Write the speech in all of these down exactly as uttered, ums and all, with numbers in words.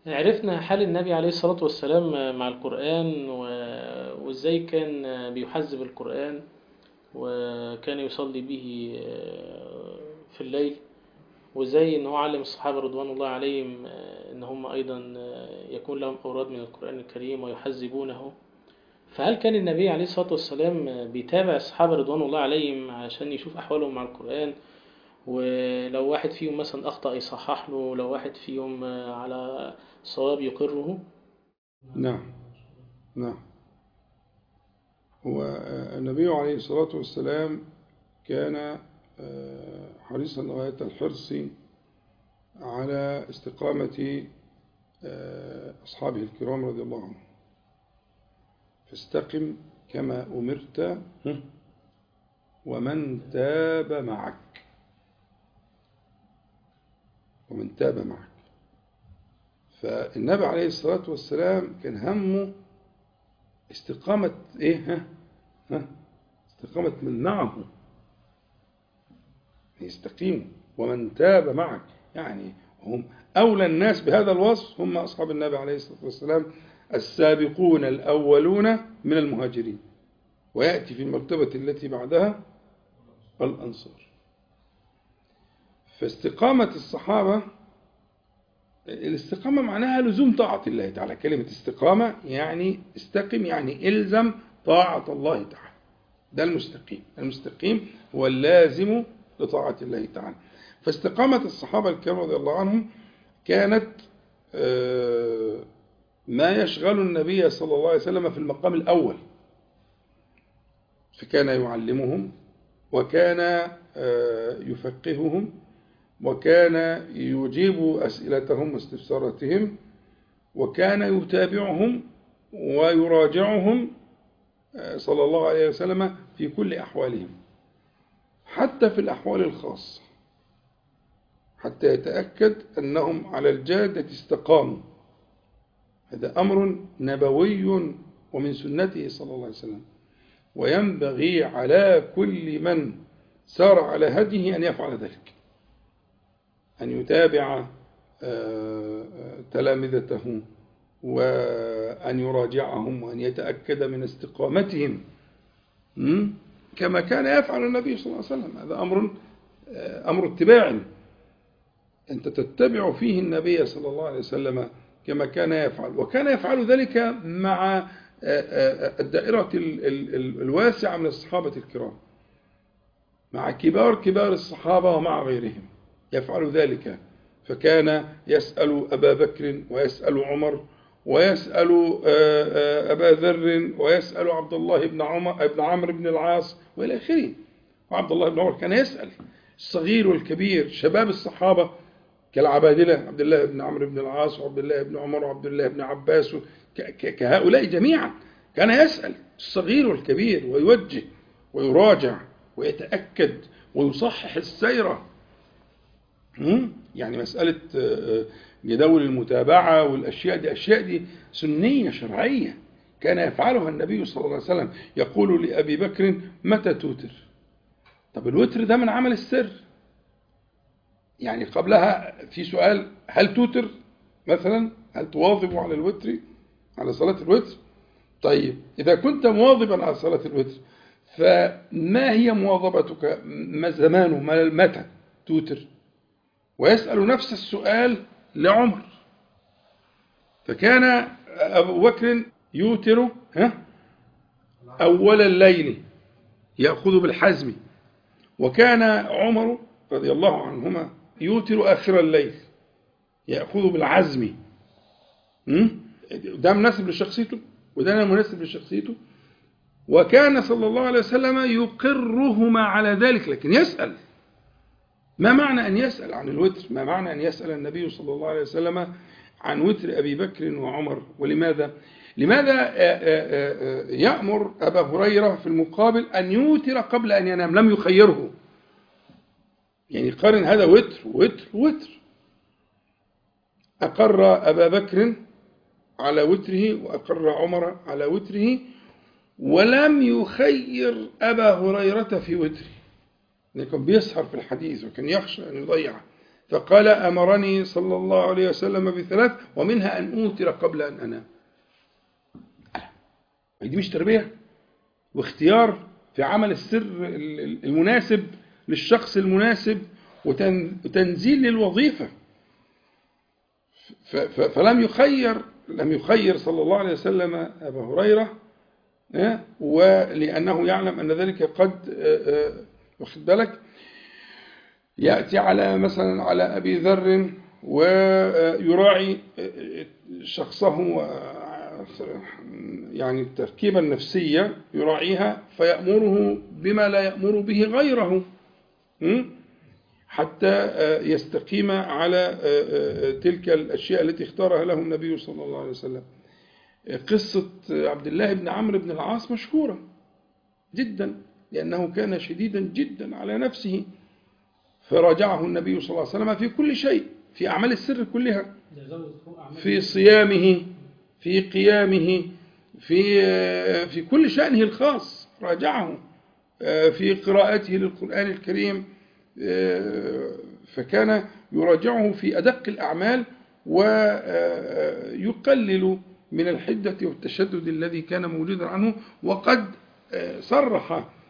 عرفنا حال النبي عليه الصلاة والسلام مع القرآن و- وإزاي كان بيحذب القرآن، وكان يصلي به في الليل، وإزاي إن هو علم الصحابة رضوان الله عليهم إن هم أيضا يكون لهم أوراد من القرآن الكريم ويحذبونه. فهل كان النبي عليه الصلاة والسلام بيتابع الصحابة رضوان الله عليهم عشان يشوف أحوالهم مع القرآن؟ ولو واحد فيهم مثلا أخطأ يصحح له، لو واحد فيهم على صواب يقره. نعم. نعم. هو آه، النبي عليه الصلاة والسلام كان آه، حريصا غاية الحرص على استقامة آه، أصحابه الكرام رضي الله عنهم. فاستقم كما أمرت ومن تاب معك. ومن تاب معك. فالنبي عليه الصلاة والسلام كان همه استقامة إيه ها ها استقامة من معه يستقيموا. ومن تاب معك يعني هم أولى الناس بهذا الوصف هم أصحاب النبي عليه الصلاة والسلام السابقون الأولون من المهاجرين، ويأتي في المرتبة التي بعدها الأنصار. فاستقامة الصحابة، الاستقامة معناها لزوم طاعة الله تعالى. كلمة استقامة يعني استقم، يعني إلزم طاعة الله تعالى. ده المستقيم. المستقيم هو اللازم لطاعة الله تعالى. فاستقامة الصحابة الكرام رضي الله عنهم كانت آه، ما يشغل النبي صلى الله عليه وسلم في المقام الأول. فكان يعلمهم، وكان آه، يفقههم، وكان يجيب أسئلتهم واستفساراتهم، وكان يتابعهم ويراجعهم آه، صلى الله عليه وسلم في كل أحوالهم، حتى في الأحوال الخاصة، حتى يتأكد أنهم على الجادة استقاموا. هذا أمر نبوي ومن سنته صلى الله عليه وسلم، وينبغي على كل من سار على هديه أن يفعل ذلك، أن يتابع تلامذته، وأن يراجعهم، وأن يتأكد من استقامتهم كما كان يفعل النبي صلى الله عليه وسلم. هذا أمر أمر اتباع، أنت تتبع فيه النبي صلى الله عليه وسلم كما كان يفعل. وكان يفعل ذلك مع الدائرة الواسعة من الصحابة الكرام، مع كبار كبار الصحابة ومع غيرهم يفعل ذلك. فكان يسأل أبا بكر، ويسأل عمر، ويسأل أبا ذر، ويسأل عبد الله بن عمر بن عمرو بن العاص وإلى آخره. وعبد الله بن عمر كان يسأل الصغير والكبير، شباب الصحابة كالعبادلة عبد الله بن عمرو بن العاص، وعبد الله بن عمر، وعبد الله بن عباس، كهؤلاء جميعا كان يسأل الصغير والكبير، ويوجه ويراجع ويتأكد ويصحح السيرة. يعني مسألة جدول المتابعة والأشياء دي، أشياء دي سنية شرعية كان يفعلها النبي صلى الله عليه وسلم. يقول لأبي بكر: متى توتر؟ طب الوتر ده من عمل السر، يعني قبلها في سؤال: هل توتر مثلا؟ هل تواظب على الوتر، على صلاة الوتر؟ طيب إذا كنت مواظبا على صلاة الوتر، فما هي مواظبتك؟ ما زمانه؟ ما متى توتر؟ ويسأل نفس السؤال لعمر. فكان أبو بكر يوتر أول الليل، يأخذ بالحزم، وكان عمر رضي الله عنهما يوتر آخر الليل، يأخذ بالعزم. ده مناسب لشخصيته، وده مناسب لشخصيته. وكان صلى الله عليه وسلم يقرهما على ذلك، لكن يسأل. ما معنى أن يسأل عن الوتر؟ ما معنى أن يسأل النبي صلى الله عليه وسلم عن وتر أبي بكر وعمر؟ ولماذا؟ لماذا يأمر أبا هريرة في المقابل أن يوتر قبل أن ينام؟ لم يخيره، يعني قارن هذا وتر وتر وتر. أقر أبا بكر على وتره، وأقر عمر على وتره، ولم يخير أبا هريرة في وتره، لأنه كان بيسهر في الحديث وكان يخشى أن يضيع فقال أمرني صلى الله عليه وسلم بثلاث ومنها أن أوتر قبل أن أنام. دي مش تربية واختيار في عمل السر المناسب للشخص المناسب وتنزيل للوظيفة. فلم يخير لم يخير صلى الله عليه وسلم أبا هريرة، ولأنه يعلم أن ذلك قد واخد بالك يأتي على مثلا على أبي ذر ويراعي شخصه يعني التركيبة النفسية يراعيها فيأمره بما لا يأمر به غيره حتى يستقيم على تلك الأشياء التي اختارها له النبي صلى الله عليه وسلم. قصة عبد الله بن عمرو بن العاص مشهورة جدا لأنه كان شديدا جدا على نفسه، فراجعه النبي صلى الله عليه وسلم في كل شيء، في أعمال السر كلها، في صيامه، في قيامه، في في كل شأنه الخاص راجعه، في قراءته للقرآن الكريم، فكان يراجعه في أدق الأعمال ويقلل من الحدة والتشدد الذي كان موجودا عنه. وقد صرح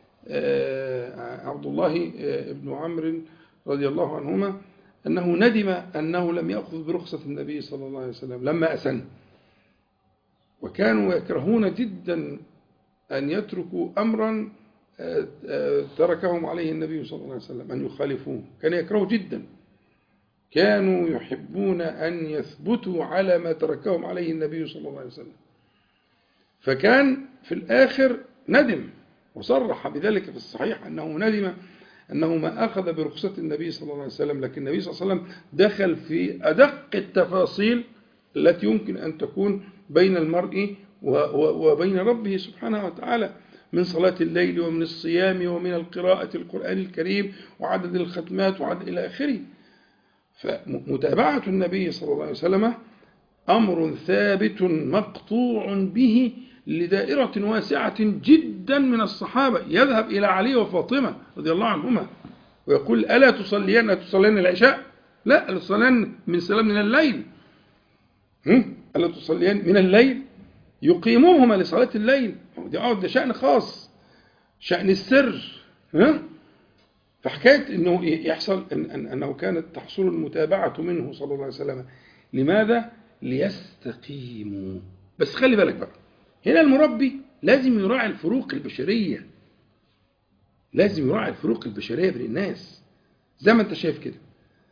عبد الله بن عمرو رضي الله عنهما أنه ندم أنه لم يأخذ برخصة النبي صلى الله عليه وسلم لما أسن، وكانوا يكرهون جدا أن يتركوا أمرا تركهم عليه النبي صلى الله عليه وسلم، أن يخالفوه، كان يكرهوا جدا، كانوا يحبون أن يثبتوا على ما تركهم عليه النبي صلى الله عليه وسلم. فكان في الآخر ندم وصرح بذلك في الصحيح أنه ندم أنه ما أخذ برخصة النبي صلى الله عليه وسلم، لكن النبي صلى الله عليه وسلم دخل في أدق التفاصيل التي يمكن أن تكون بين المرء وبين ربه سبحانه وتعالى، من صلاة الليل ومن الصيام ومن القراءة القرآن الكريم وعدد الختمات وعدد إلى آخره. فمتابعة النبي صلى الله عليه وسلم أمر ثابت مقطوع به لدائرة واسعة جدا من الصحابة، يذهب إلى علي وفاطمة رضي الله عنهما ويقول ألا تصلين تصلين العشاء؟ لا، ألا تصلين من سلام من الليل، ألا تصلين من الليل؟ يقيموهما لصلاة الليل، ده شأن خاص، شأن السر. فحكاية أنه يحصل أن أنه كانت تحصل المتابعة منه صلى الله عليه وسلم، لماذا؟ ليستقيموا. بس خلي بالك بقى، هنا المربي لازم يراعي الفروق البشرية، لازم يراعي الفروق البشرية بين الناس زي ما انت شايف كده.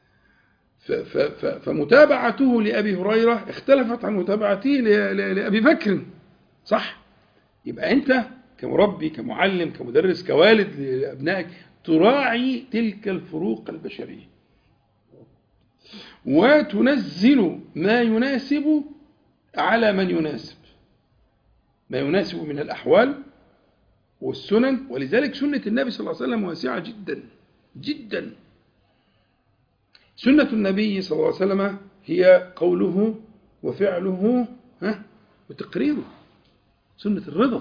فمتابعته لأبي هريرة اختلفت عن متابعته لأبي بكر، صح؟ يبقى أنت كمربي كمعلم كمدرس كوالد لأبنائك تراعي تلك الفروق البشرية وتنزل ما يناسب على من يناسب، ما يناسب من الأحوال والسنن. ولذلك سنة النبي صلى الله عليه وسلم واسعة جدا جدا. سنة النبي صلى الله عليه وسلم هي قوله وفعله ها وتقريره، سنة الرضا.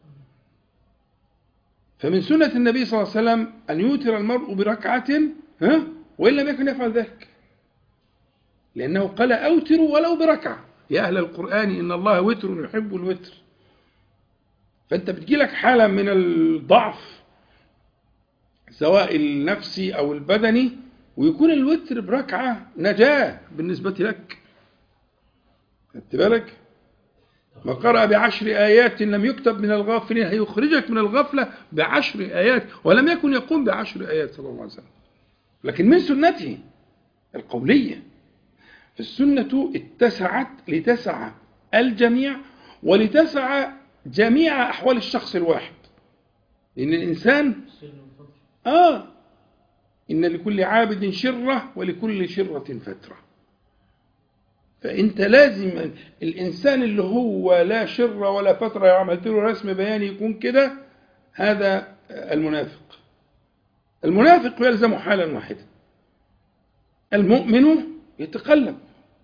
فمن سنة النبي صلى الله عليه وسلم أن يوتر المرء بركعة ها وإن لم يكن يفعل ذلك، لأنه قال أوتروا ولو بركعة، يا أهل القرآن إن الله وتر يحب الوتر. فأنت بتجيلك حالة من الضعف سواء النفسي أو البدني، ويكون الوتر بركعة نجاة بالنسبة لك. خدت بالك؟ ما قرأ بعشر آيات لم يكتب من الغافلين، هيخرجك من الغفلة بعشر آيات، ولم يكن يقوم بعشر آيات صلى الله عليه وسلم. لكن من سنته القولية، فالسنة اتسعت لتسع الجميع ولتسع جميع أحوال الشخص الواحد، لأن الإنسان آه إن لكل عابد شرة ولكل شرة فترة. فأنت لازم الإنسان اللي هو لا شرة ولا فترة عملت له رسم بياني يكون كده، هذا المنافق. المنافق يلزم حالا واحدة، المؤمن يتقلب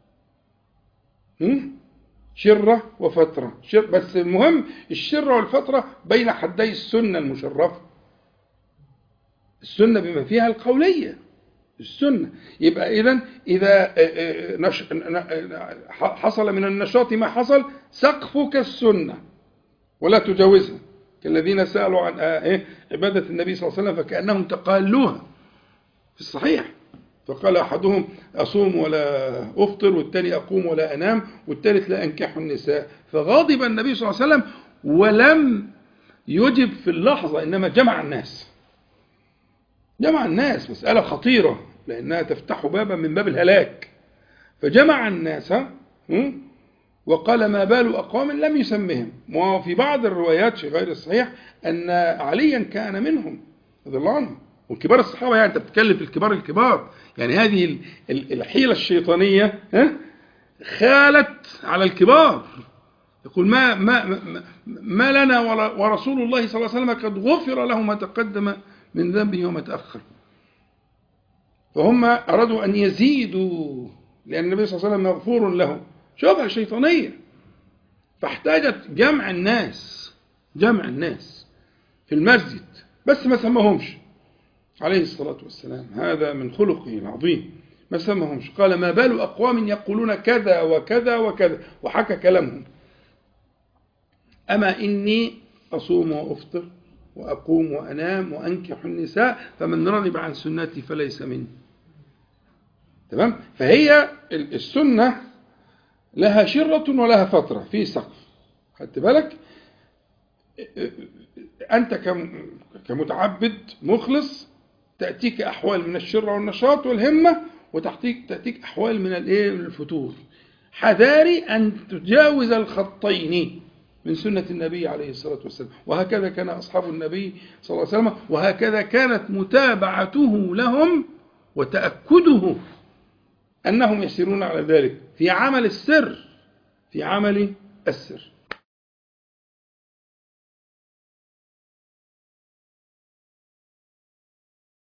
شرة وفترة شر، بس المهم الشرة والفترة بين حدي السنة المشرفة، السنة بما فيها القولية السنة. يبقى إذن إذا نش... حصل من النشاط ما حصل، سقفك السنة ولا تجاوزها، كالذين سألوا عن عبادة النبي صلى الله عليه وسلم فكأنهم تقالوها في الصحيح، فقال أحدهم أصوم ولا أفطر، والثاني أقوم ولا أنام، والثالث لا أنكح النساء. فغضب النبي صلى الله عليه وسلم ولم يجب في اللحظة، إنما جمع الناس جمع الناس مسألة خطيرة لأنها تفتح بابا من باب الهلاك. فجمع الناس وقال ما بال أقوام لم يسمهم. وفي بعض الروايات في غير الصحيح أن عليا كان منهم رضي الله عنه، والكبار الصحابة، يعني أنت بتتكلم في الكبار الكبار، يعني هذه الحيلة الشيطانية خالت على الكبار. يقول ما, ما, ما, ما لنا ورسول الله صلى الله عليه وسلم قد غفر له ما تقدم من ذنبه وما تأخر. فهم أرادوا أن يزيدوا لأن النبي صلى الله عليه وسلم مغفور له، شبهة شيطانية. فاحتاجت جمع الناس جمع الناس في المسجد، بس ما سمهمش عليه الصلاة والسلام، هذا من خلقه العظيم، ما سمهمش. قال ما بال أقوام يقولون كذا وكذا وكذا، وحكى كلامهم. أما إني أصوم وأفطر وأقوم وأنام وأنكح النساء فمن رغب عن سنتي فليس مني. تمام؟ فهي السنة لها شرة ولها فترة في سقف. خدت بالك؟ أنت كمتعبد مخلص تأتيك أحوال من الشرة والنشاط والهمة، وتأتيك تأتيك أحوال من الفتور. حذاري أن تجاوز الخطين من سنة النبي عليه الصلاة والسلام. وهكذا كان أصحاب النبي صلى الله عليه وسلم، وهكذا كانت متابعته لهم وتأكده أنهم يسيرون على ذلك في عمل السر في عمل السر